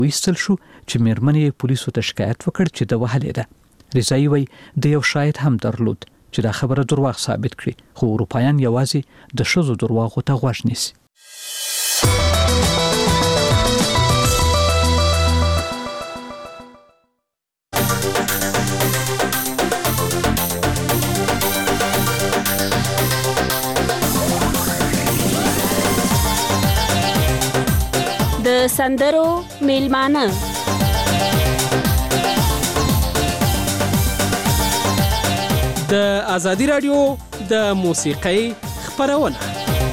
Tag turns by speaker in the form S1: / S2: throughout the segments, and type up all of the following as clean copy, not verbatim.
S1: ویستل شو چې میرمنې پولیسو ته شکایت وکړ چې د وهلې ده. رضایی وایي د یو شاهد هم درلود چې دا خبره درواغ ثابت کړي، خو اروپایان یوازې د ښځو درواغو ته غوږ نیسي.
S2: د سندرو میلمانه
S3: د ازادي رادیو د موسیقۍ خپرونه.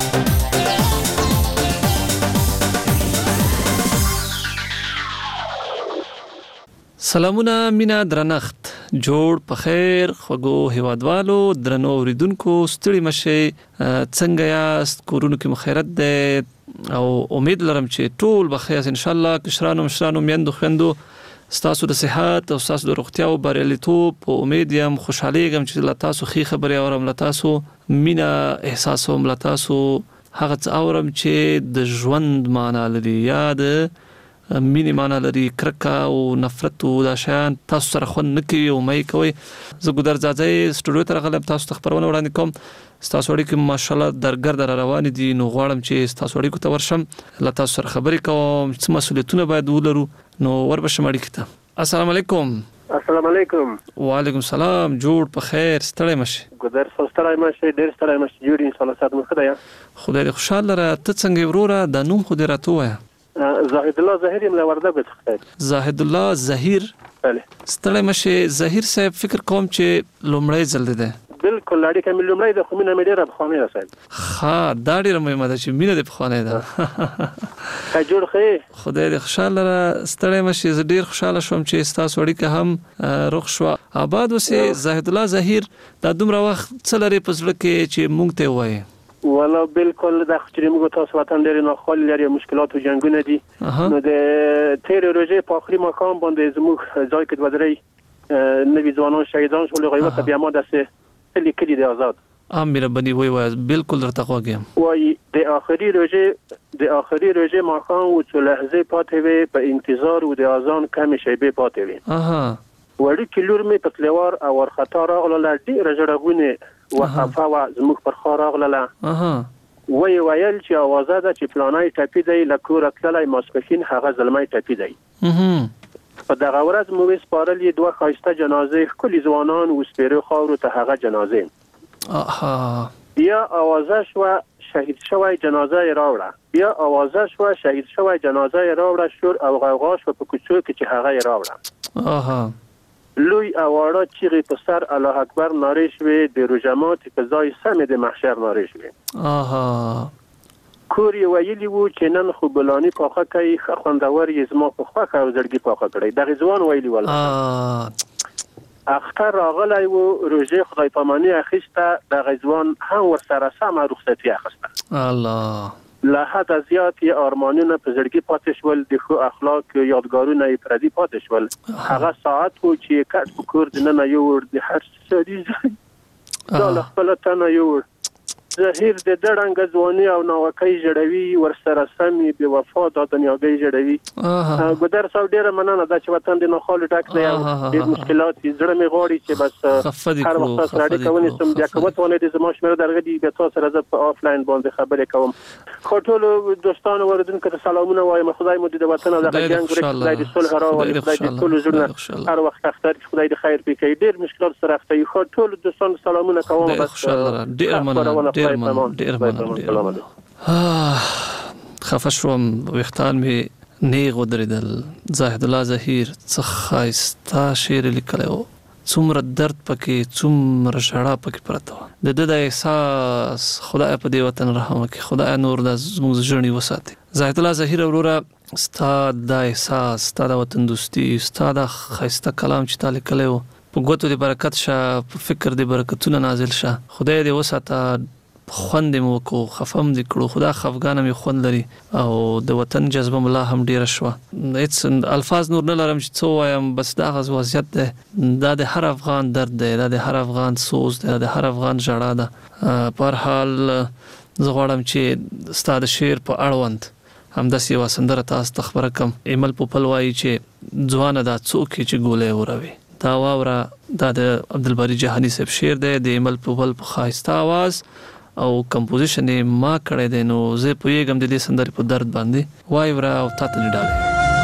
S3: سلامونه، مینا، درنښت، جوړ په خیر خوږو هیوادوالو، درنو اوریدونکو، ستړي مشئ، څنګه یاست؟ کورونو کې مخیرت ده او امید لرم چې ټول بخیر ان شاء الله. کشرانو مشرانو میندو خويندو ستاسو د صحت او ستاسو د روغتیا او بریالیتوب په امید یم. خوشحالېږم چې له تاسو ښې خبرې اورم، له تاسو مینا احساسوم، له تاسو هغه څه اورم چې د ژوند معنا لري یا د مینې معنا لري. کرکه او نفرت او دا شیان تاسو سره خوند نه کوي او مې کوي. زه ګودر ځاځی سټوډیو ته راغلم تاسو ته خبرونه وړاندې کوم. ستاسو اړیکې ماشاءالله درګرد را روان دي، نو غواړم چې ستاسو اړیکو ته ورشم، له تاسو سره خبرې کوم، څه مسؤلیتونه باید ولرو. نو وربشم اړیکې ته. السلام علیکم.
S4: السلام علیکم.
S3: وعلیکم السلام. جوړ په خیر، ستړی مشي؟
S4: ګودر ستړی مشي، ډېر ستړی مشي. جوړ ان شاء الله سات مخ ده.
S3: خدای دې خوشاله را. ته څنګه وروره؟ د نوم خو دې راته وایه.
S4: زاهد الله ظهیر یم له وردګو څخه.
S3: زاهد الله ظهیر.
S4: بله.
S3: ستړی مشي ظهیر صاحب. فکر کوم چې لومړی ځل دی.
S4: بالکل اړیکه مې لومړی د خو مینه مې ډېره پخوانۍ ده صاحب.
S3: ښه، دا ډېره مهمه ده چې مینه دې پخوانۍ ده.
S4: ښه جوړ ښې.
S3: خدای دې خوشحاله را. ستړی مشي. زه ډېر خوشحاله شوم چې ستاسو اړیکه هم رخ شوه. آباد اوسې. زاهد الله ظهیر، دا دومره وخت څه لري په زړه کې چې موږ ته ووایې؟
S4: والا بالکل د خچري موږ تاسو وطن ډېر ناخوالي لري، مشکلات او جنگونه دي. نو د تیر روزه په اخري مقام باندې زموږ ځای کې ودرې نوي ځوانان شهیدان شول. غیبت بیا ما دسه تل کلی د آزاد
S3: امیر بني وای بالکل درته خوږم.
S4: وای د اخري روزه مقام او څو لحظه پاتې وي په انتظار او د اذان کم شیبه پاتې وي. وړي کلور می په تلوار او ورخطا راغله ډېر جړغونه وقفه و زموږ پر خور راغله. ویل چې اوازه ده چې پلانای ټپی دی، لکور تللی ماسپښین هغه زلمی ټپی دی. په دغه ورځ مو وسپارلې دوه خاصه جنازې ښکلي ځوانان او سپیرو خاورو ته هغه جنازې. بیا اوازه شو شهید شوی جنازه یې راوړه. بیا اوازه شو شهید شوی جنازه یې راوړه. شور او غوغا شو په کوڅو کې چې هغه یې راوړه. لوی اواړه چیغې په سر الله اکبر نارې شوې، د روجمات په ځای سمې د محشر نارې شوې. کور یې ویلي وو چې نن خو بلانی پاخه کوي، ښه خوندور یې زما په خوښه او زړګي پاخه کړی. دغه ځوان ویلي ولا اختر راغلی وو، روژې خدای پاماني اخیسته، دغه ځوان هم ورسره سمه رخصتي اخیسته. الله له حد زیات یې ارمانونه په زړګي پاتې شول، د ښو اخلاق یادګارونه یې پردي پاتې شول. هغه ساعت وو چې کټ په کور دننه یوړ، د هر سړي ځای دا له خپله تنه یوړ. ظهیر د دړنګه ځواني او ناوکۍ جوړوي، ورسره سمې بې وفا دا دنیاګۍ جوړوي. ګودر صاحب ډېره مننه ده چې وطن د ناخوالو ډک دی او ډېر مشکلات دي. زړه مې غواړي چې بس هر وخت سره اړیکه ونیسم. بیا که وتوانېدې زما شمېره درغه دي، بیا تاسو سره زه په آفلاین باندې خبرې کوم. خو ټولو دوستانو اوریدونکو ته سلامونه وایم. خدای مو دې د وطن او دغه جنګ ورکړي، خدای دې صلح راولي، خدای دې ټولو زړونه هر وخت اختر کړي، خدای دې خیر پرې کړي. ډېر مشکلات سره اخته یو. خو ټولو دوستانو سلامونه کوم. بس
S3: ډېر مننه. خفه شوم، ویښتان مې نیغ ودرېدل. زاهد الله ظهیر څه ښایسته شعر لیکلی و، څومره درد پکې، څومره ژړا پکې پرته وه. د ده د احساس خدای په دې وطن رحم وکړي، خدای نور د زموږ ژړنې وساتي. زاهد الله ظهیر وروره، ستا دا احساس، ستا د وطن دوستي، ستا دا ښایسته کلام چې تا لیکلی و، په ګوتو دې برکت شه، په فکر دې برکتونه نازل شه. خدای دې وساته. خوند مې وکړو، خفم دې کړو، خدا خفګانه مې خوند لري او د وطن جذبه ملا هم ډیره شوه. هیڅ الفاظ نور نه لرم چې څه وایم. بس دا غز وضعیت دی، دا د هر افغان درد دی، دا د هر افغان سوز دی، دا د هر افغان ژړا ده. په هر حال زه غواړم چې ستا د شعر په اړوند همداسې یو سندره تاسو ته خبره کوم. ایمل پوپل وایي چې ځوانه دا څوک چې ګولې وروي. دا واوره دا د عبدالباری جهانی صاحب شعر دی د ایمل پوپل په خاصه आवाज او کمپوزیشن ما کړی دی. نو زه پوهیږم د دې سندرې په درد باندې وای ورا او تاسو نه ډالې.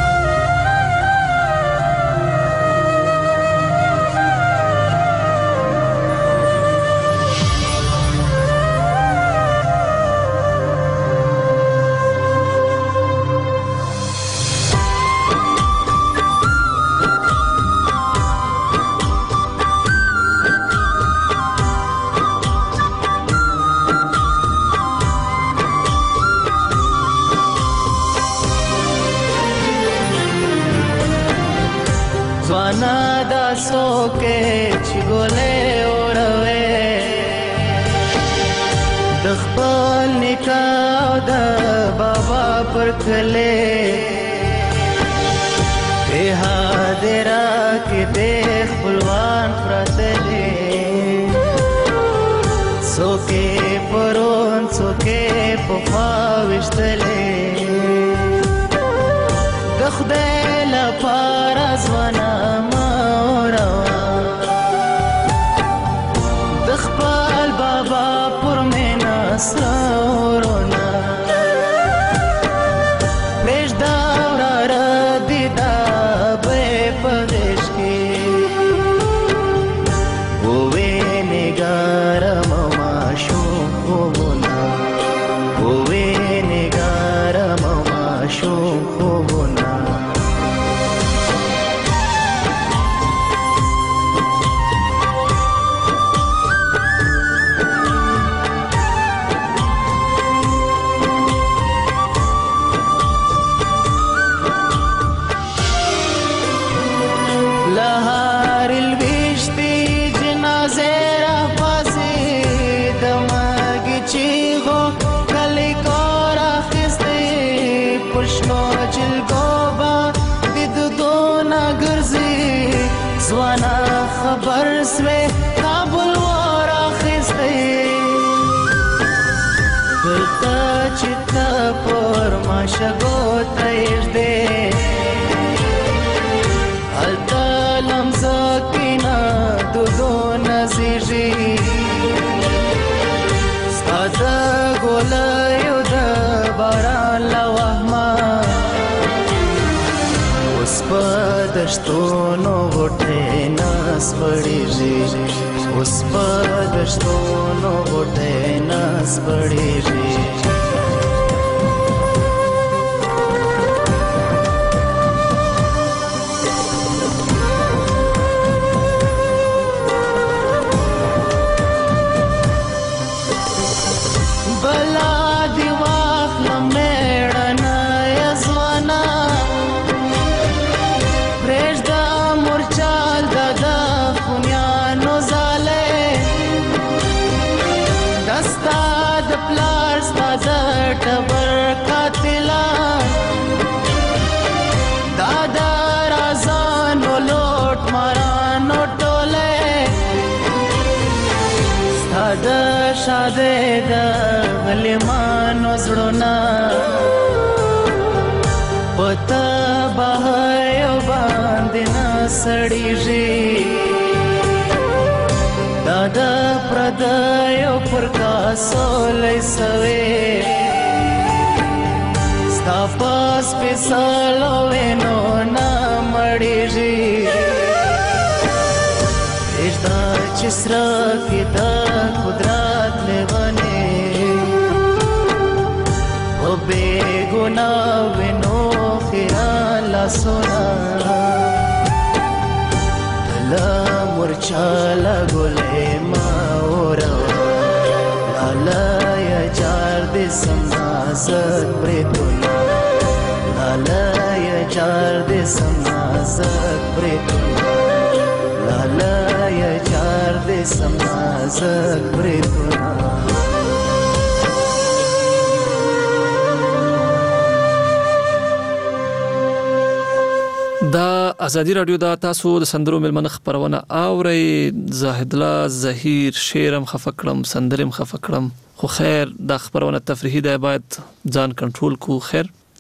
S3: دا ازادي رادیو دا تاسو د سندرو ملمن خبرونه اوري. زاهد الله زهیر شعرم خفکړم سندرم خفکړم خو خیر دا خبرونه تفریحي ده باید ځان کنټرول کو. خیر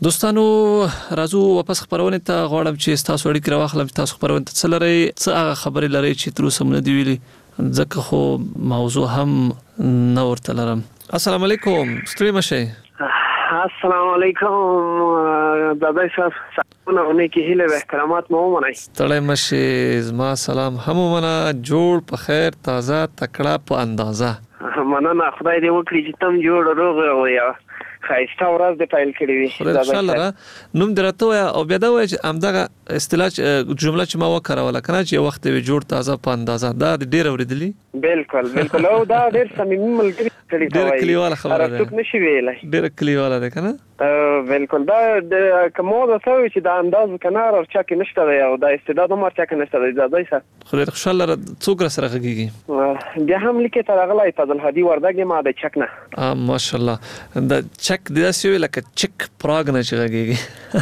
S3: دوستانو راځو واپس خبرونه ته غواړم چې تاسو اړیکې راوخلم چې تاسو خبرونه ته لري څه هغه خبرې لري چې تر اوسه مونږ دی ویلي ځکه خو موضوع هم نو ورته لرم. السلام علیکم ستړي مشه.
S5: السلام علیکم دادا صاحب سلامونه کې هله و احترامات مو ومنئ.
S3: ستړي مشه زما سلام هم ومنه جوړ په خیر تازه تکړه په اندازه.
S5: مننه خدای دې وکړي چې تم جوړ روغ او یا خایسته ورځ دې پایل کړی وي.
S3: ان شاء الله نوم درته او بیا دا وایي چې امدغه اصطلاح جمله چې ما وکړه کنه چې وخت وی جوړ تازه په اندازه دا ډیر اوریدلی.
S5: بالکل او دا ډیر صمیمي ملګری کړی
S3: ډیر کلیواله خبره ده.
S5: راټوک نشي ویلای.
S3: ډیر کلیواله ده کنه.
S5: بالکل دا کومه دا څه چې دا انداز کنار او چا کې نشته دی او دا استعداد هم چا کې نشته دی زادای سره.
S3: خو ډیر خوشاله څوک سره غږیږي.
S5: بیا هم لیکه تر غلای فضل هادي وردګ ما د چک نه.
S3: ماشاءالله دا چک د داسې لکه چک پراګ نه چې غږیږي.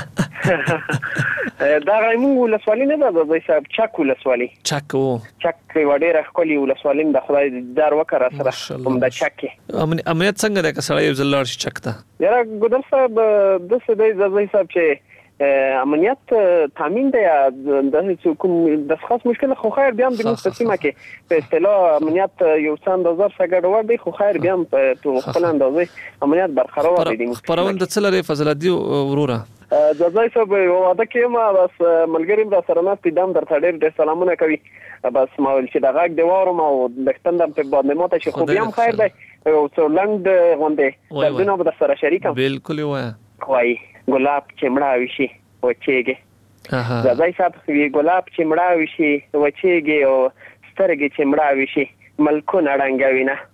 S5: دا غیمو ولسوالي نه ده د حساب چک ولسوالي.
S3: چک وو. چک
S5: وړه خپلې ولسوالي د خدای دار وکړه سره هم د چک.
S3: امنیت څنګه د کسړې یو ځل شي چک ته.
S5: یاره ګودم صاحب د څه دی د حساب چې امنیت تامین دی د کوم د خاص مشکل خو خیر بیا هم د مستقیمه کې په اصطلاح امنیت یو څند نظر څنګه ور دی خو خیر بیا هم په خپل اندازې امنیت برقرار دی.
S3: پروند د څلره فضل دی وروره
S5: ځای صاحب واده کې ما بس ملګری د سره نه پیدام درته ډېر سلامونه کوي بس ما ول چې د غږ دی وارم او د ختندم په باندې ماته چې خو بیا هم خیر دی او څو لنډ غونډه د دنیا په سره شریکم.
S3: بالکل
S5: وای ګلاب چې مړاوي شي وچېږي. ځای صاحب وی ګلاب چې مړاوي شي وچېږي او سترګې چې مړاوي شي ملکونه رنگوي نه.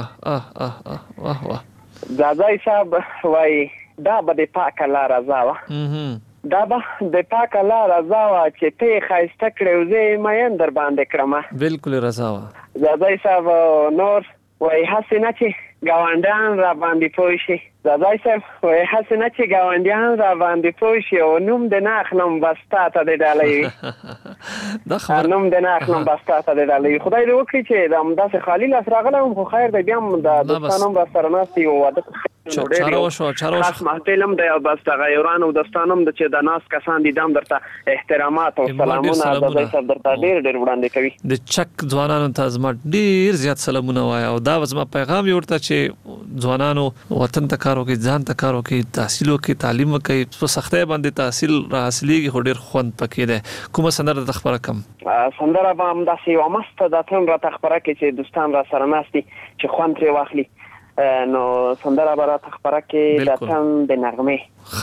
S5: ځای صاحب وای دا به د پاک الله رضا وا. دا به د پاک الله رضا وا چې ته خایسته کړو زه مې در باندې کړم.
S3: بالکل رضا وا.
S5: ځای صاحب نور وای حسنه چې گاونډیان را باندې پوه شي. ځای صاحب وای حسنه چې گاونډیان را باندې پوه شي او نوم د ناخلم بستا ته د ډالۍ.
S3: دا خبر
S5: نوم د ناخلم بستا ته د ډالۍ. خدای دې وکړي چې دا مداسه خالی لاس راغلم خو خیر دی بیا هم د دوستانو را سره ناستي او واده
S3: چارو شو
S5: خاص محتلم دی او بس د غیران او دوستانم د چې د ناس کسان دي دام درته احترامات او سلامونه د ځای صاحب درته ډېر وړاندې کوي.
S3: د چک ځوانانو ته زما ډېر زیات سلامونه وای او دا زما پیغام ورته چې ځوانانو وطن ته کار وکړي ځان ته کار وکړي تحصیل وکړي تعلیم وکړي په سختۍ باندې تحصیل حاصلېږي خو ډېر خوند پکې ده. کومه سندره د خبره کم
S5: سندره به هم داسې یوه مسته د تن راته خبره کې چې دوستان را سره ناستي چې خوند ترې واخلي نو سندره به راته خبره کې د تن د نغمې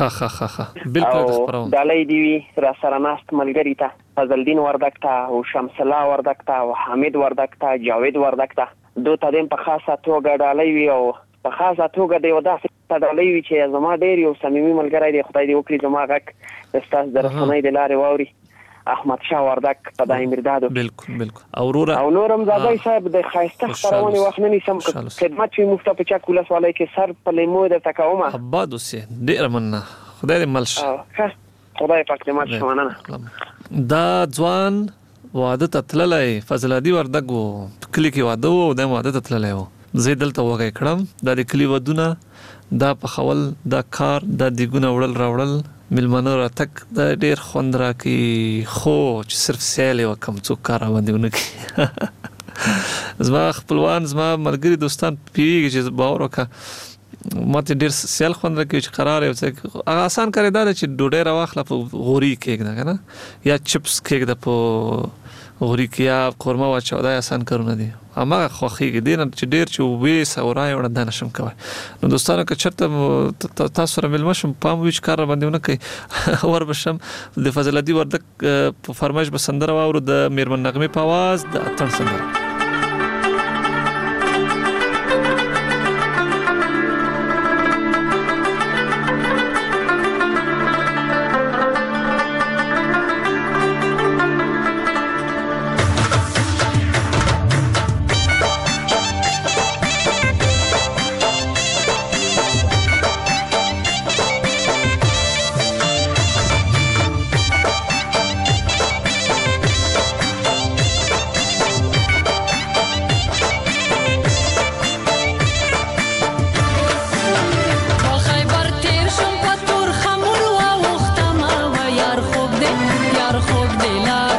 S3: بالکل
S5: او ډالۍ دي وي را سره ناست ملګري ته فضل الدین وردګ ته او شمس الله وردګ ته او حامد وردګ ته جاوید وردګ ته دوی ته په خاصه توګه ډالۍ وي او په خاصه توګه د یو داسې ډالۍ وي چې زما ډېر یو صمیمي ملګری دی. خدای دې وکړي زما غږ ستاسو د رسنۍ د لارې واوري. احمد شاه وردګ په دای مرداد.
S3: بالکل او
S5: نورم زادای صاحب د خایسته خبرونه وخت نه نشم خدمت چې مفته په چک ولسوالۍ کې سر په لیمو د تکاومه
S3: آباد اوسه ډیر مننه خدای دې ملش
S5: خدای پاک دې ملش مننه.
S3: دا ځوان واده تتللای فضل الدین وردګ کلی کې واده وو د واده تتللای وو زه دلته وګی کړم د کلی ودونه دا په خول دا کار د دیګونه وړل راوړل ملمنو راتک د ډیر خوند راکې خو چې صرف سیل وکم څوک کار باندې کی زما خپلوان زما ملګری دوستان پیږي چې باور وکړه ماته ډیر سیل خوند راکې چې قرار یو څه آسان کړی دا چې ډوډۍ راوخله په غوري کېږي کنه یا چپس کېږي په غوري کې یا قورمه واچو دا آسان کارونه دي اما خوخیږي دین چې ډیر چې وې سورای وړ د نشم کوي. نو دوستانو که چرته تاسو سره ملما شم پام ویچ کار باندې نه کوي ور بشم د فضل الدین وردګ په فرمایش به سندره واورو د میرمن نغمه په आवाज د اتن سندره.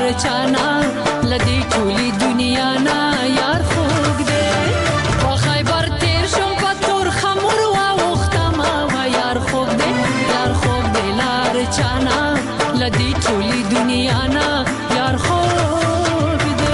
S6: چانا لدی ټولي دنیا نا یار خوږ دې په خیبر تیر شم په تور خمر واوښتمه و یار خوږ دې لار چانا لدی ټولي دنیا نا یار خوږ دې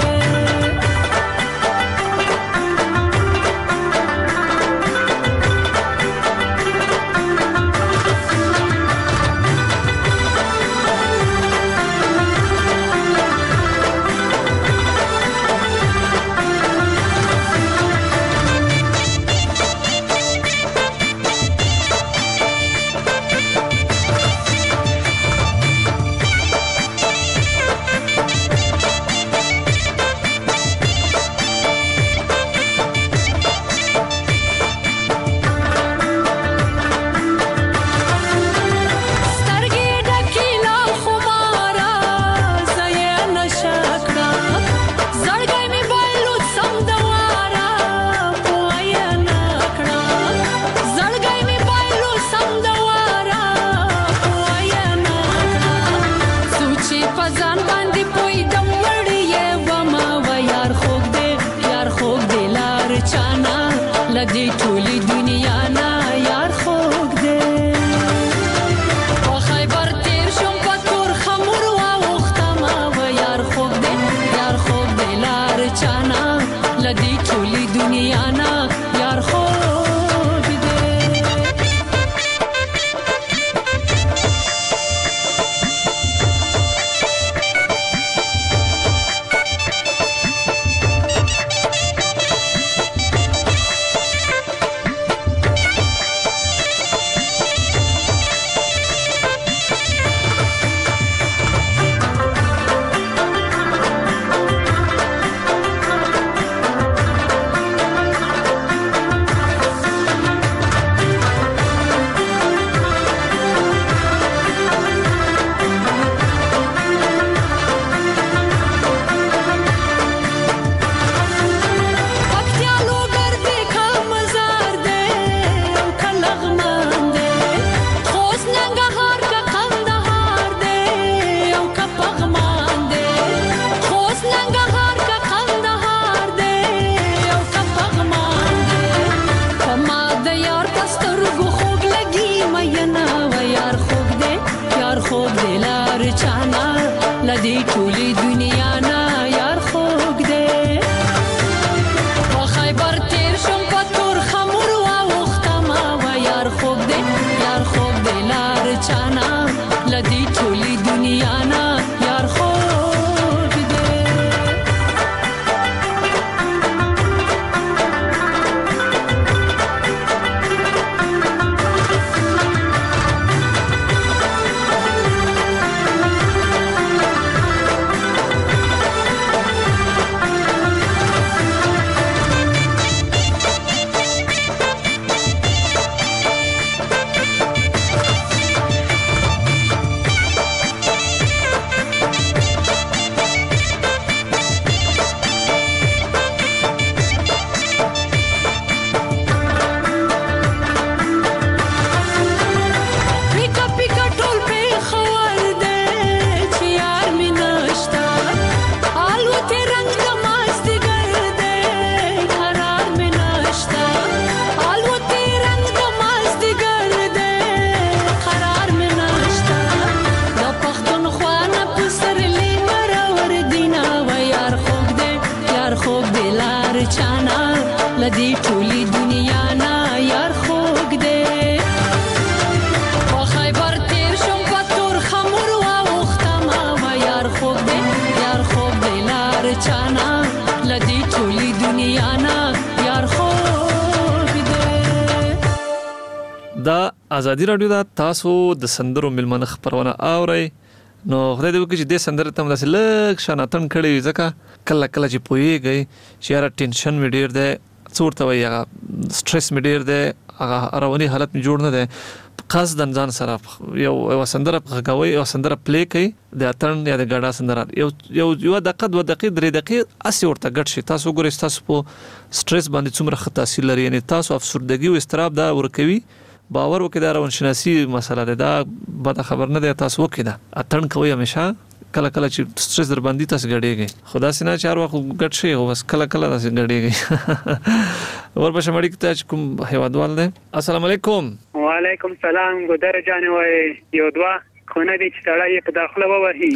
S6: لدی ټولي دنیا نا یار خوږ دې په خیبر تیر شم په تور خمر واوښتمه و یار خوږ دې لار چانا لدی ټولي دنیا نا یار خوږ دې لدی ټولي دنیا نا یار خوږ دې په خیبر تیر شم په تور خمر واوښتمه و یار خوږ دې لار چانا لدی ټولي دنیا نا یار خوږ دې لدی ټولي دنیا نا یار خوږ دې په خیبر تیر شم په تور خمر واوښتمه و یار خوږ دې لار چانا لدی ټولي دنیا نا یار خوږ دې
S3: دا ازادي رادیو دا تاسو د سندرو ملمنه خبرونه اورئ نو خدای دې وکړي چې د سندره تم داسې لږ شاناتن کړی ځکه کله چې پوهیږئ چې یاره ټینشن مې ډېر دی څه ورته وایي هغه سټرس مې ډېر دی هغه رواني حالت مې جوړ نه دی قصداً ځان سره یو سندره غږوئ یو سندره پلی کوئ د اتڼ یا د ګډا سندره یو دقیقه 2 دقیقې 3 دقیقې اسې ورته ګډ شي تاسو وګورئ تاسو په سټرس باندې څومره ښه تاثیر لري یعنې تاسو افسردګي او اضطراب دا ورکوي باور وکړئ دا روانشناسي مسله ده دا بده خبر نه ده تاسو وکړئ دا اتڼ کوئ همیشه کله کله چې سټرس در باندې تاسو غړېږي خدا سينه چار وخت غټ شي او بس کله کله تاسو غړېږي ورپسې مړی ته کوم هیوادوال دی السلام علیکم
S7: وعلیکم السلام ګودر جان وای یو دوا خونه دې چې تړای په داخله ووهي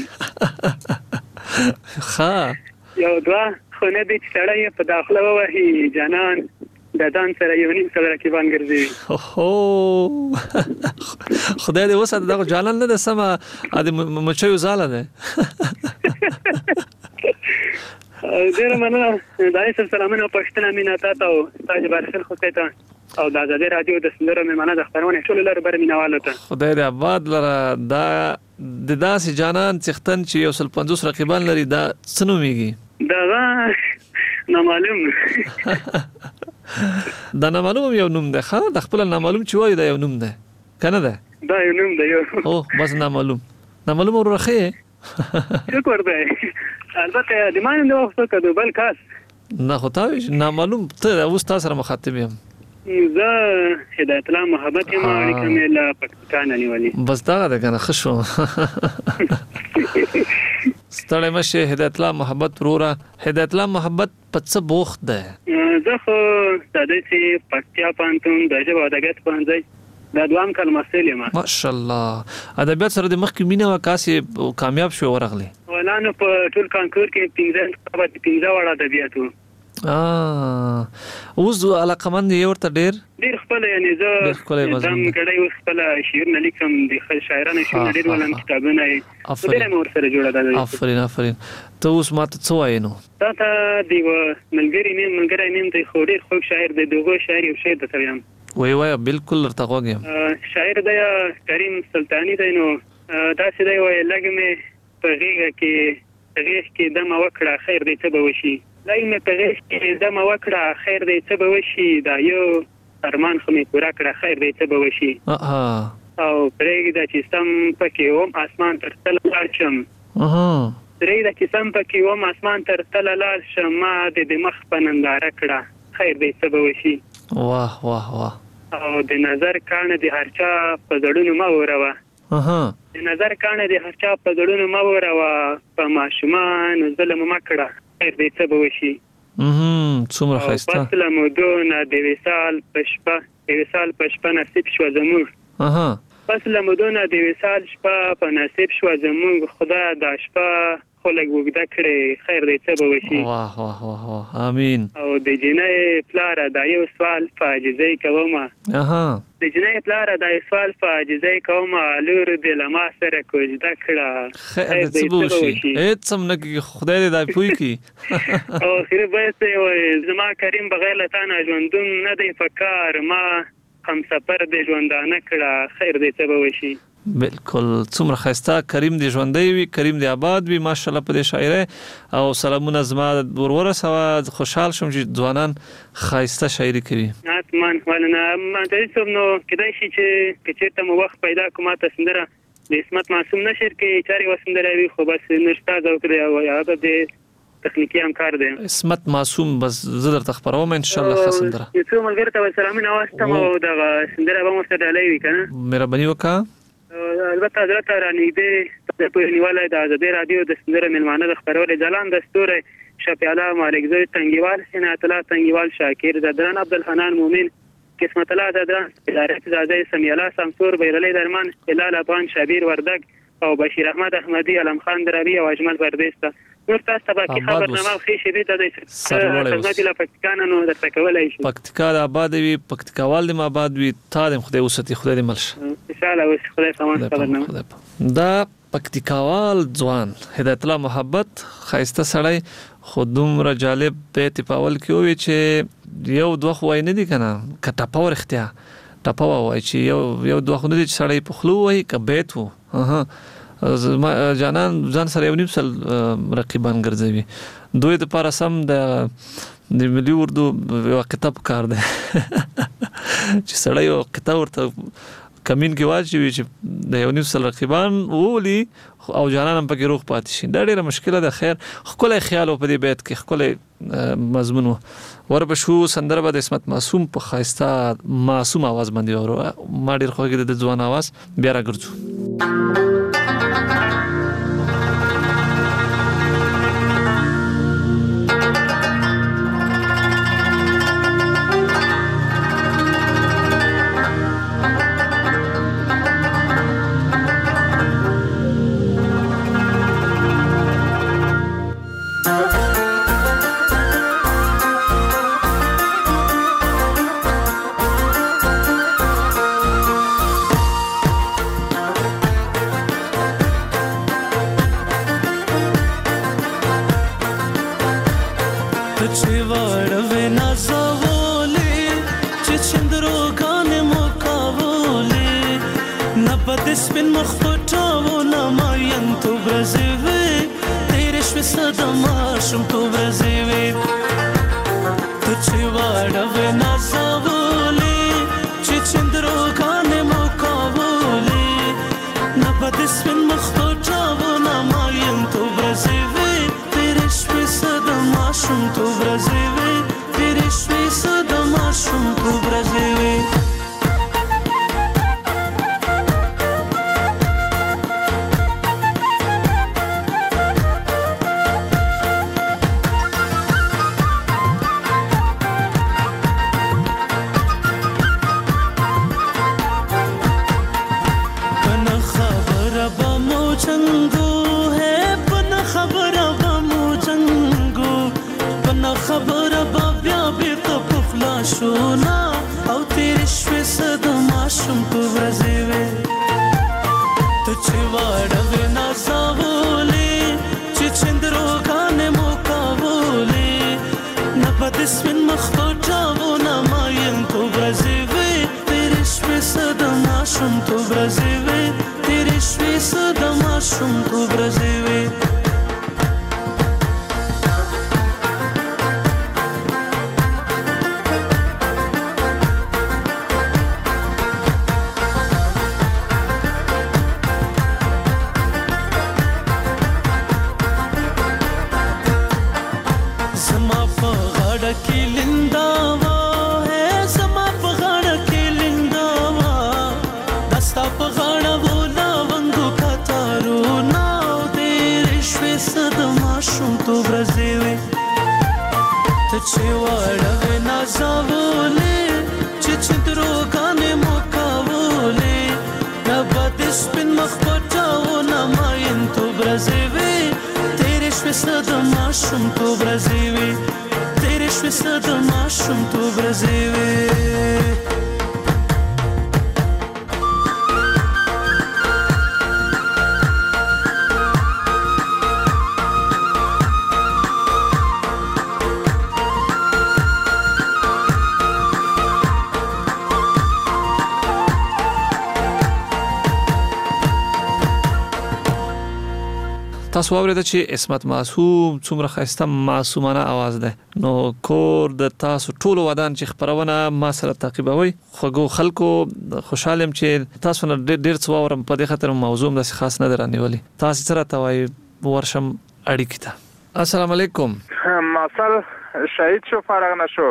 S3: ها
S7: یو دوا خونه دې چې تړای په داخله ووهي جانان د دان سره یو نیم سره رقیبان ګرځي
S3: اوه خدای دې وسات دا جانان نه د سما د مچو زاله ده
S7: ډیر مننه دای سلامونه پښتنه مینا تاسو تاج بارسل خو ته او د آزادي رادیو د سندرو میمانه د خبرونه ټول لپاره بر مینواله ته
S3: خدای دې آباد لره دا د داسې جانان څختن چې یو 50 رقیبان لري دا څنوميږي
S7: دا نامعلوم
S3: دا نامعلوم یو نوم ده ښا د خپل نامعلوم چې وای دا یو نوم ده کنه ده
S7: دا یو نوم ده یو
S3: او بس نامعلوم ورخه
S7: شکر ده البته د مان د وخت کده بل کاس
S3: نه خو تا نامعلوم ته اوس تاسو سره مخاطب یم
S7: زه هدایت الله محبت یم اړیکه مې له پاکستان نیولې
S3: بس دا ده کنه خشو ستړی مشه هدایت الله محبت وروره هدایت الله محبت په څه بوخت ده
S7: زه خو د دې پکتیا پانتون د ژبه ادبیات پوهنځي دا دوام کلمه سلمه
S3: ماشاءالله ادبیات سره د مخکې مینه وکاسي کامیاب شو ورغلی
S7: ولانه په ټول کانکور کې 15 وړ ادبیاتو
S3: اوس علاقمند یې ورته ډیر
S7: خپل یعنی زه دم کړي اوس خپل شعر نه لیکم د شاعرانو شعر ډیر ولن کتابونه ډیر مور سره جوړه ده
S3: افرین ته اوس ماته څه وایې نو
S7: تا دی ملګری نیم ته خو ډیر خوږ شاعر دی دغه شاعر یو شعر د تریم
S3: وای بالکل ورته غوږم
S7: شاعر دی کریم سلطانی دی نو دا چې دی وای لګمه په غیږ کې دمه وکړه خیر دی ته به وشي لایم په غیږ کې دمه وکړه خیر دی ته به وشي دا یو ارمان خو می پورا کړه خیر دی ته به وشي او پرېږده چې سم پکې وم اسمان تر تل لاړ شم پرېږده چې سم پکې وم اسمان تر تل لاړ شم ما د مخ په ننداره کړه خیر دی ته به وشي
S3: واه واه واه
S7: او د نظر کانه د هرچا په زړونو ما وروه د نظر کانه د هرچا په زړونو ما وروه په ماشومان ظلم ما کړه خیر دی څه به وشي
S3: څومره ښایسته
S7: پس له مودونه د وصال په شپه نصیب شوه زموږ پس له مودونه د وصال شپه په نصیب شوه زموږ خدا دا شپه خو لږ اوږده کړې خیر دی څه به وشي
S3: واه واه واه واه امین
S7: او د جنۍ پلاره دا یو سوال په عاجزۍ کومه د جنۍ پلاره دا یو سوال په عاجزۍ کومه لور دې له ما سره کوژده کړه
S3: خیر دی څه به وشي هېڅ هم نه کېږي خدای دې دا پوه کړي
S7: او اخري باید وایي زما کریم بغیر له تا نه ژوندون نه دی په کار ما همسفر دې ژوندانه کړه خیر دی څه به وشي
S3: بالکل څومره ښایسته کریم دې ژوندی وي کریم دې آباد وي ماشاءالله په دې شاعرۍ او سلامونه زما ورسوه خوشحال شوم چې ځوانان ښایسته شاعري کوي
S7: حتما ولنه مانځي څوم نو کېدای شي چې چېرته مو وخت پیدا کوم ماته سندره د عصمت معصوم نشر کې چارې وسندره وي خو بس نشته ذوق دی او هغه دې تخنیکی همکار دی
S3: عصمت معصوم بس زه درته خپروم ان شاء الله ښه سندره
S7: یو څو ملګرو ته سلامونه واستم او دغه سندره به مو سره ډالۍ وي که نه
S3: مهرباني وکړه
S7: البته حضرت رانږدې په نیواله د آزادي رادیو د سندرو میلمانه د خپرولې ځلان د ستوری شفیع الله مالکزی تنګیوال عنایت الله تنګیوال شاکر زدران عبدالحنان مومن قسمت الله زدران ادارت زاده سمیع الله سمسور بیرلی درمان هلال افغان شبیر وردگ او بشیر احمد احمدی علم خان درابی او اجمل پردیسته نور تاسو ته باقي خبرنامه خو شي ته د خدمت له پکتیکا نه درته کولای شي
S3: پکتیکا د آباد وي پکتیکاوال د آباد وي تا د خدای وساتي خدای دې ملش
S7: ان شاء الله اوس خدای سامان خبرنامه
S3: دا پکتیکاوال ځوان هدایت الله محبت خایسته سړی خو دومره جالب بیت پاول کې وي چې یو دوه وای نه دي کنه کټاپا ورختیا ټاپا وای چې یو دوه خو نه دي چې سړی په خلو وای ک بیت وو جانان ځان سره یو نیم سل رقیبان ګرځوي دوی د پاره سم د ملي اردو یو کتاب کار دی چې سړی یو کتاب ورته کمین کې واچوي چې د یو نیم سل رقیبان وولي او جانان هم پکې روغ پاتې شي دا ډېره مشکله ده خیر ښکلی خیال و په دې بیت کې ښکلی مضمون و ورپسې سندره به د عصمت معصوم په ښایسته معصوم اواز باندې واورو ما ډېر خوښېږي د ځوان اواز بیا راګرځو
S8: شوې صدما شم تو ورځې وې ته چې واړوې نازولې چې چندروګانې مو کولې نه به د سپین مخ پټاو نه مایم تو ورځې وې تېرې شوې صدما شم تو ورځې وې تېرې شوې صدما شم تو ورځې وې خبره با بیا بیرته په فلاشونه او تېرې شوې صدما شم په ورځې وې ته چې واړوې نازولې چې چندروګانې مو کولې نه به د سپین مخ پټاو نه مایم په ورځې وې تېرې شوې صدما شم په ورځې وې تېرې شوې صدما شم په ورځې وې چې واړوې نازولې چې چندروګانې مو کولې نه به د سپین مخ پټاو نه مایم تو ورځې وې تېرې شوې صدما شم تو ورځې وې تېرې شوې صدما شم تو ورځې وې
S3: تاسو واورئ چې عصمت معصوم څومره ښایسته معصومانه आवाज ده نو کور د تاسو ټولو ودان چې خبرونه ما سره تعقیبوي خوګو خلکو خوشالم چې تاسو نه ډېر څه واورم په دې خاطر موضوع د خاص نه درانیولي تاسو سره توای ورشم اړیکې ته السلام علیکم
S9: ماسل شهید شو فارغ نشو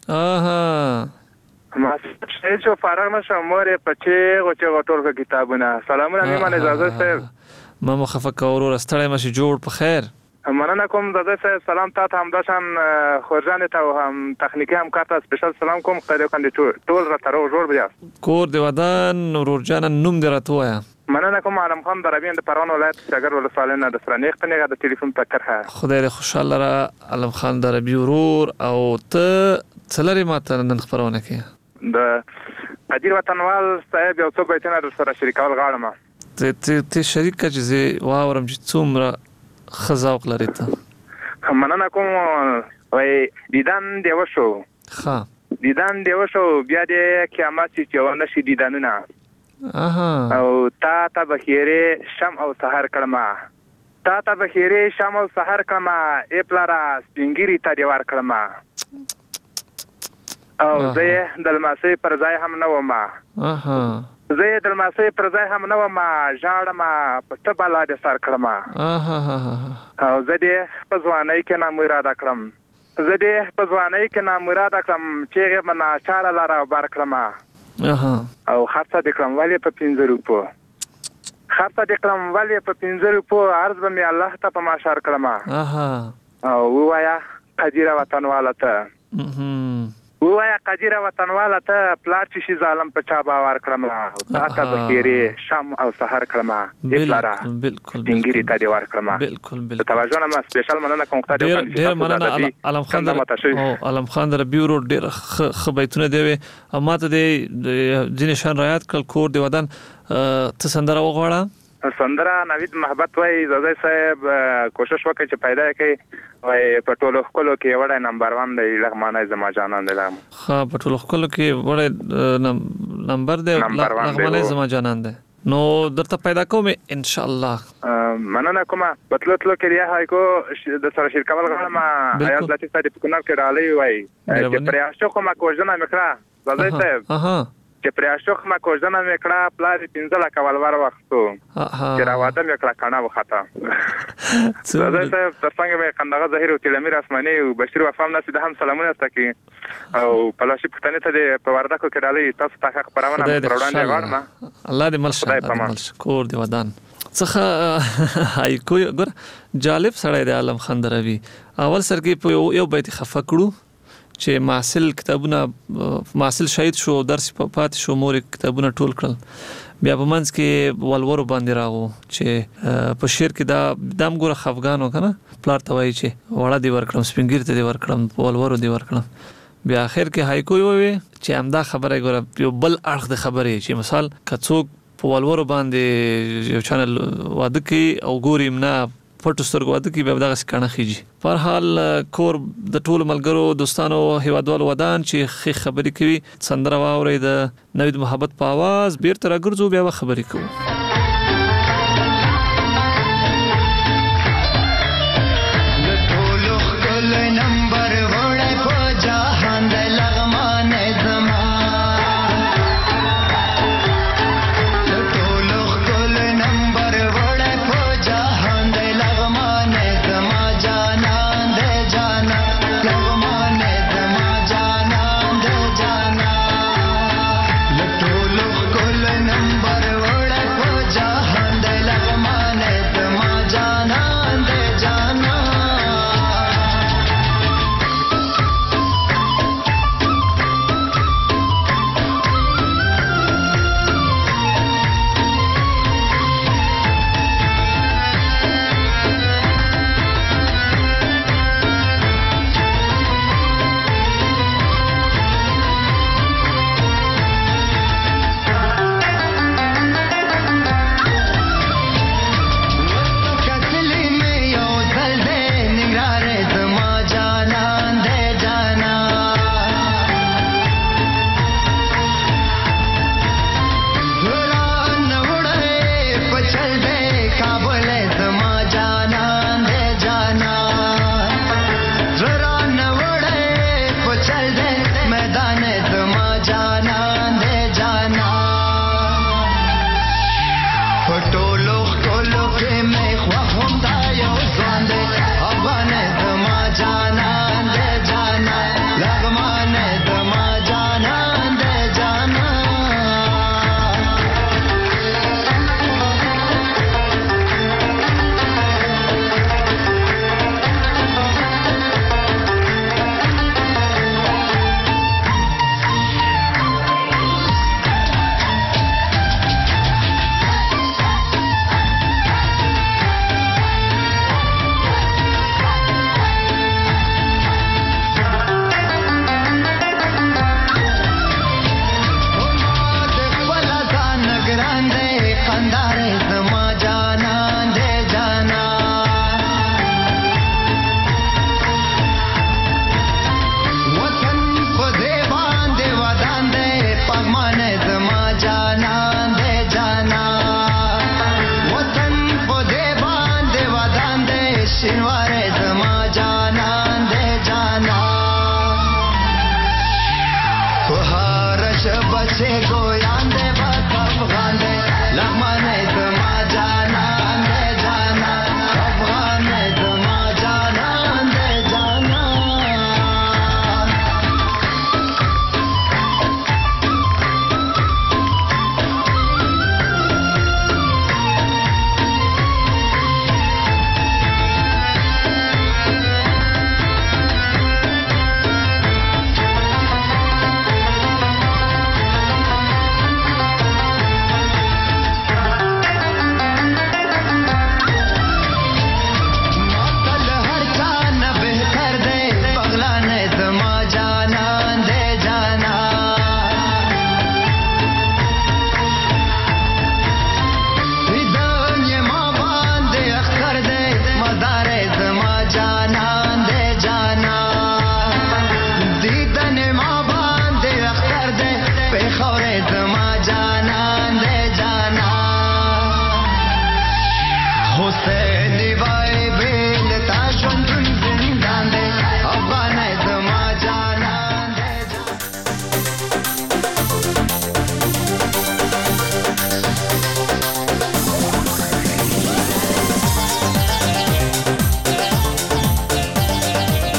S10: ما شو فارغ نشم مور پچې غوچې غټول کتابونه سلامونه نیمه اجازه صاحب
S3: ما مخفق اورور استړی ماشي جوړ په خیر
S10: مننه کوم زده صاحب سلام تاسو هم داشان خورجان ته هم تخنیکی هم کارته سپیشل سلام کوم خیر کاندید ټول را تر جوړ بیا
S3: کور دی ودان ورورجان نوم درته وایا
S10: مننه کوم عالم خان دربین د پروان ولایت شګر ولسوالۍ نه د فرنیخ په نیغه د ټلیفون تکرها
S3: خدای دې خوشاله را عالم خان دربی ورور او ته څلری ماته نن خبرونه کې
S10: د قدیر وطنوال صاحب یو څو بیتونه در سره شریکول غواړم
S3: ته شریک چې واورم چې څومره خزاوق لري ته
S10: مننه کوم وای دیدن دی وشو
S3: ها
S10: دیدن دی وشو بیا د قیامت چې ونه شي دیدنونه او تا بخیره شم او سحر کړما تا بخیره شم او سحر کړما ای پلارا سپینګری ته دی ور کړما او زه د لمسې پر ځای هم نه ومه زه د لمسې پر ځای هم نه ومه ژاړم په ته بالا د سر کړم او زه دې په ځوانۍ کې نامراده کړم چې غو منا چاله لاره بار کړم او خرڅه دې کړم ولې په 15 روپو عرض به مې الله ته په ماشار کړم او وایا قدیر وطنواله ته وایا قدیر وطنواله ته پلار چې شي ظالم په چا باور کړم تا بخیره شام او سحر کړم دلاره
S3: بالکل
S10: ډنګری ته دی ور کړم
S3: بالکل
S10: توجه نه سپیشل مننه کوم
S3: ډیر مننه علم خان در بیورو ډیر خبيتونه دی او ماته د ځینې شان رعایت کړ کور دی ودان ته سندره وغواړه
S10: سندره نوید محبت وای زده صاحب کوشش وکړي چې پیدا کړي وای په ټولو خلکو کې وړای نمبر 1 دی لغمانه زما جانان دی
S3: ها په ټولو خلکو کې وړای نمبر دی لغمانه زما جانان دی نو درته پیدا کوم ان شاء الله.
S10: مننه کومه بتلتلو کې ریا هایکو د سره شرکت غواړم آیات لتی ستاسو په کونر کې ډالې وای چې پریاشو کومه کوژنه مکړه زده ته چې پریاشو کومه کوژنه مکړه پلار 15 کولور وختو چې راواده مکړه کنه وخته زده ته ترڅنګ به کندغه ظاهر او تلمیر اسماني او بشیر وفام ناس د هم سلامونه تکي او پلاشي پښتنه ته په وردکو کې ډالې تاسو ته حق پرونه پروړاندې غواړم. الله
S3: دې ملشه کور دی ودان څخه هایکو ګور جالب سړی دی عالم خندروي. اول سر کې په یو بیت خفکړو چې محصل کتابونه محصل شهید شو درس پات شو مور کتابونه ټول کړل بیا په منځ کې ولورو باندې راغو چې په شعر کې دا دم ګوره خفغانو کنه پلار ته وایي چې وړه دی ورکړم سپینګیر ته دی ورکړم ولورو دی ورکړم بیا اخر کې هایکو وي چې همدا خبره ګوره یو بل اړخ د خبرې چې مثال کڅوک په ولورو باندې یو چینل واده کې او ګوریم نه پټو سترګو واده کې به دغه سکنه خيږي. په حال کور د ټول ملګرو دوستانو هیوادوالو ودان چې خبرې کوي سندره واوري د نوید محبت په आवाज بیرته راګرځو بیا خبرې کوو.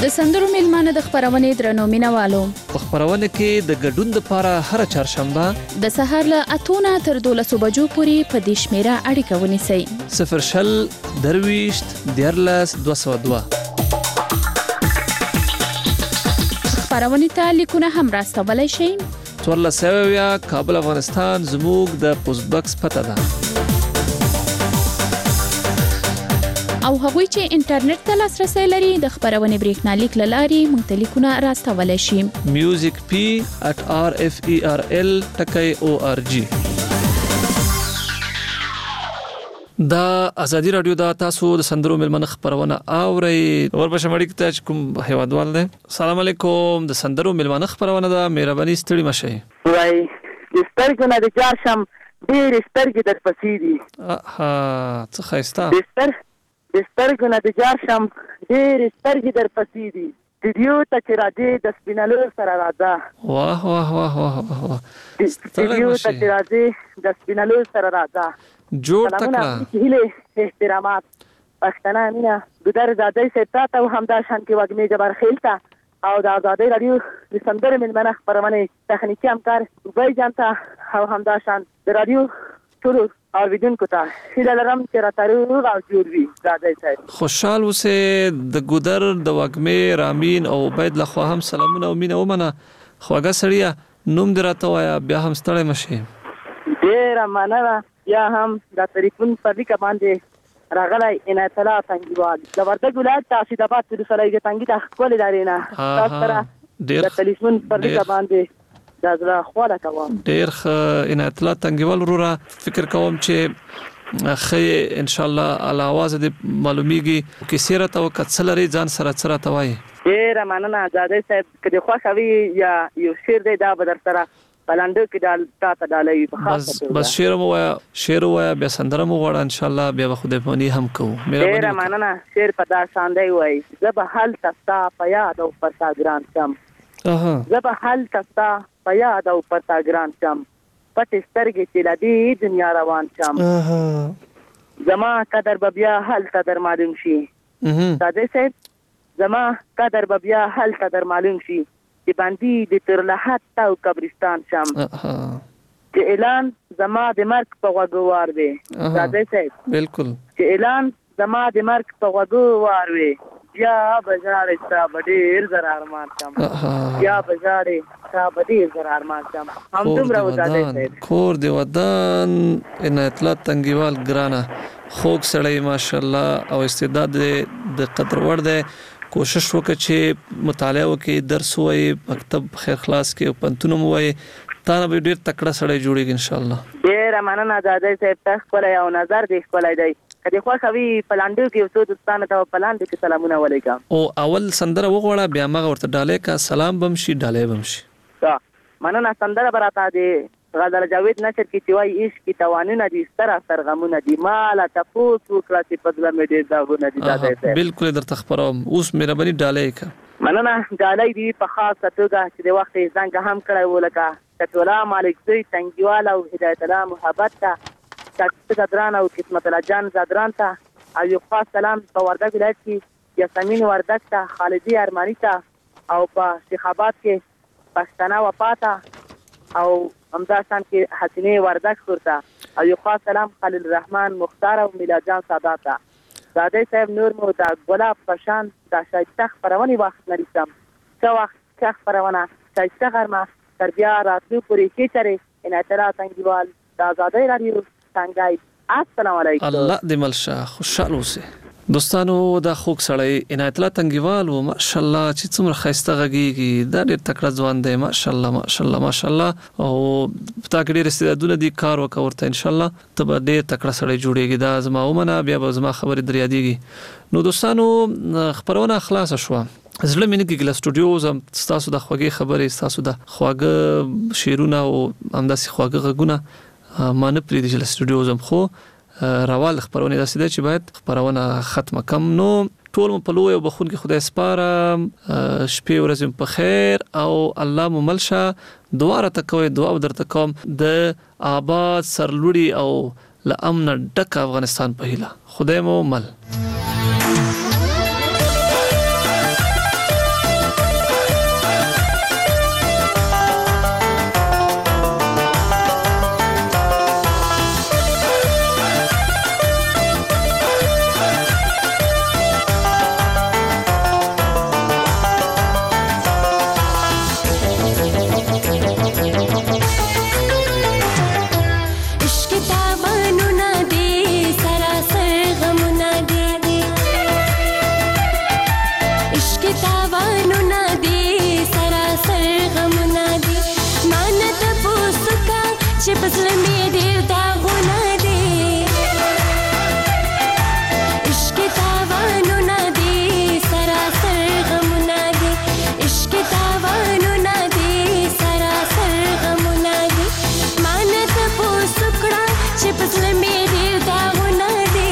S11: د سندرو میلمانه د خبرونې درنو مینوالو
S3: په خبرونه کې د ګډون لپاره هر چهارشنبه
S11: د سهار له 8 تر 12 بجو پورې په دې شمیره اړیکه ونیسئ
S3: 0 درويشت دیرلس 202
S11: خبرونې ته لیکونه هم راستولی شئ
S3: 14 کابل افغانستان زموږ د پوسټ باکس پته ده
S11: او هغوی چې انټرنیټ ته لاسرسي لري د خبرونې بریښنالیک له لارې موږ ته لیکونه راستولی شي
S3: musicp@rferl.org دا ازادي رادیو دا تاسو د سندرو ملمن خبرونه اوري ورپښه مړی ته کوم هیوادوال دی السلام علیکم د سندرو ملمن خبرونه دا مهرباني ستړي مشه
S12: وای د سترګو نه د جار شم ډېر سترګې در پسې دي
S3: څه خایسته
S12: د سترګو نه د جار شم ډېر سترګې در پسې دي دیو ته چې راځي د سپینالو سره راځه
S3: واه واه واه واه
S12: دیو ته چې راځي د سپینالو سره راځه
S3: جوړ تکړه
S12: هیله احترامات پښتنه مینا ګدر زادای ستا ته همدا شان کې وګمې جبر خیلتا او د آزادۍ رادیو د سندرې ملمنه خبرونه تخنیکی همکار وای جانتا او همدا شان د رادیو ټول اوریدونکو ته هیله لرم چې راتلو او جوړ وي زادای صاحب
S3: خوشحال اوسه د ګدر د وګمې رامین او عبید له خو هم سلامونه او مینه ومنه خوګه سړیا نوم دراته وایا بیا هم ستړی مشه
S12: ډیر مننه یا هم د تلیفون په لیک باندې راغلی عنایت الله تنګیوال د وردګ ولایت تاسید آباد د سلایګه تنګی د خپل دارینا تاسو سره د تلیفون په لیک باندې د زړه خواله کوم
S3: ډیر عنایت الله تنګیوال وروره فکر کوم چې خې ان شاء الله علی आवाज د معلومیږي کې سیرت او کڅلری ځان سره سره توای
S12: ډیر مننه آزادۍ صاحب کله خوښوي یا یو شعر دی دا بدر سره بلندو کې دال تا ډالې په خاصه
S3: بس شعر وای بیا سندره مو غواړه ان شاء الله بیا خدای په ني هم کوو
S12: مهرباني مننه شعر په دا شاندای وای زب حل تستا پیا د پرتا ګران چم زب حل تستا پیا د پرتا ګران چم پټ سترګې چې لدی دنیا روان چم زما قدر بیا حل تدر معلوم شي ساده صاحب زما قدر بیا حل تدر معلوم شي چې باندې د تر لحد او قبرستان شم چې اعلان زما د مرګ په غوږوار وي ساده صاحب
S3: بالکل
S12: چې اعلان زما د مرګ په غوږوار وي یا بازار ستا ډیر زرار مان شم یا بازار ستا ډیر زرار مان شم هم دومره وځاده صاحب
S3: کور دی ودان عنایت الله تنګیوال ګرانه خوږ سړی ماشاءالله او استعداد د قدر ور دی کوشش وکړه چې مطالعه وکړي درس وایي مکتب خیر خلاص کې پنتونم وایي تا نه ډیر تکړه سړی جوړیږي ان شاء الله
S12: ډیر مننه آزادۍ صاحب تاسو کولای او نظر دې کولای دی کله خو خوي پلاندو کې اوسو دوستانه ته پلاند کې سلامونه علیکم
S3: او اول سندره وغوړه بیا مغه ورته ډاله کا سلام بمشي ډاله بمشي
S12: مننه سندره براته دی غزل جاوید نشر کې چوي عشق کی توانونه دي ستر سرغمونه دي مال تفوت کلاسی پدله مې دي داغونه دي داده
S3: بالکل درته خبروم اوس مهرباني ډاله کا
S12: مننه ډاله دي په خاصه توګه چې د وخت ځنګ هم کړی ولکه کټولا مالک دوی تنګیوال او هدایت الله محبت ته تاسو دران او قسمت الله جان زادران ته او یو خاص سلام په وردګ ولایت کې یاسمین وردګ ته خالدی ارمانی ته او په شیخ آباد کې پښتنه وفاته او همداشان کې حسینه وردګ ورته او یو خاص سلام خلیل الرحمن مختار او میلاد جان سادات زاده صاحب نور مو د ګلاب پشان د شایسته خبرونه وخت نریسم څو وخت خبرونه شایسته غرمه تربیه راتلو پوری کې چره ان اعتراض تنګیوال د آزادۍ رادیو څنګه السلام علیکم
S3: الله دې ملشه خوشاله اوسه دوستانو دا خوږ سړی عنایت الله تنګیوال و ماشاءالله چې څومره خسته غږیږي دا ډېر تکړه ځوان دی ماشاءالله ماشاءالله ماشاءالله او تا کې ډېر استعدادونه دي کار وکړه ورته ان شاء الله ته به ډېر تکړه سړی جوړیږي دا زما ومنه بیا به زما خبرې دریادېږي نو دوستانو خبرونه خلاص شوه زړه مې نه کېږي سټوډیو زم تاسو د خوږې خبرې تاسو د خواږه شعرونه او همداسې خواږه غږونه ما نه پرېږدي چې سټوډیو زم خو راوال خبرونه داسې ده چې باید خبرونه ختمه کم نو ټول په لوی او بخون کې خدای سپاره شپې ورځې په خیر او الله مو ملشه دعا را تکوي دعا درته کوم د آباد سرلوړي او لامن ډک افغانستان په هیله خدای مو مل
S13: تاوانونه دي سراسر غمونه دي ما نه تپوس کا چې په زړه مې ډېر داغونه دي عشق تاوانونه دي سراسر غمونه دي عشق تاوانونه دي سراسر غمونه دي ما نه تپوس کړه چې په زړه مې ډېر داغونه دي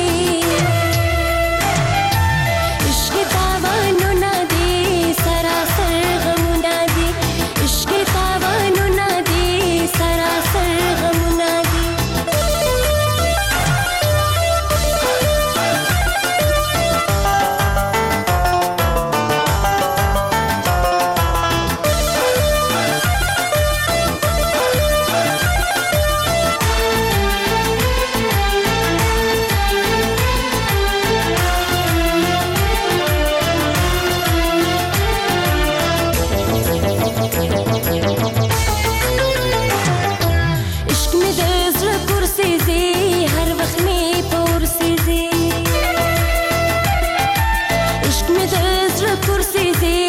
S13: عشق تاوانونه دي سراسر غمونه دي عشق تاوانونه دي سراسر غمونه دي عشق مې د زړه پرسېزي هر وخت مې په ورسېزي عشق مې د زړه پرسېزي